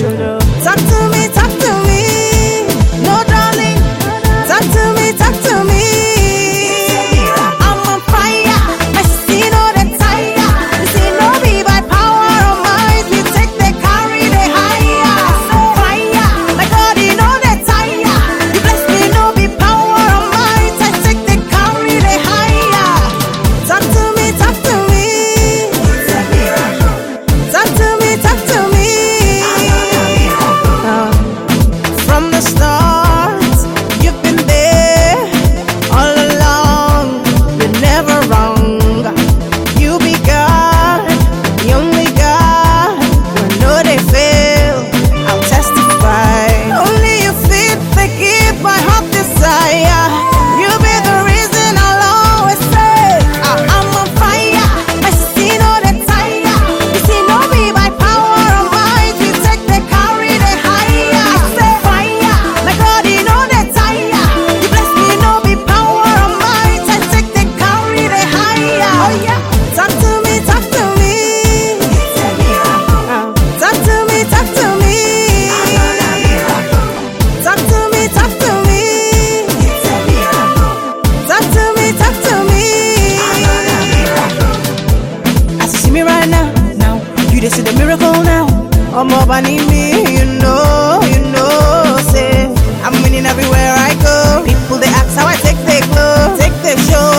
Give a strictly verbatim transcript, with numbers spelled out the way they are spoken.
Talk to me, talk to me. No, darling. Talk to me, talk to me. I'm on fire. I see no the tire. You see no be by power or might. We take the carry the higher. Fire. My God, you know the tire. You bless me, no be power or might. I take the carry the higher. Talk to me, talk to me. Talk to me, talk to me. Uh, from the start, you've been there all along. You're never wrong. You be God, the only God. You know they fail. I'll testify. Only you fit the give my heart desire. You be the reason I'll always say I- I'm on fire. I see no the tire. You see no be by power or might. You take the carry the higher. I say fire. My God, you know the tire. You bless me, no be power or might. I take the carry the higher. Oh yeah. Talk to me, talk to me. Uh, Talk to me, talk to me. Talk to me, talk to me. Talk to me, talk to me. As you see me right now, now you just see the miracle now. I'm up, I need me, you know, you know. Say I'm winning everywhere I go. People they ask how I take the glow, take the show.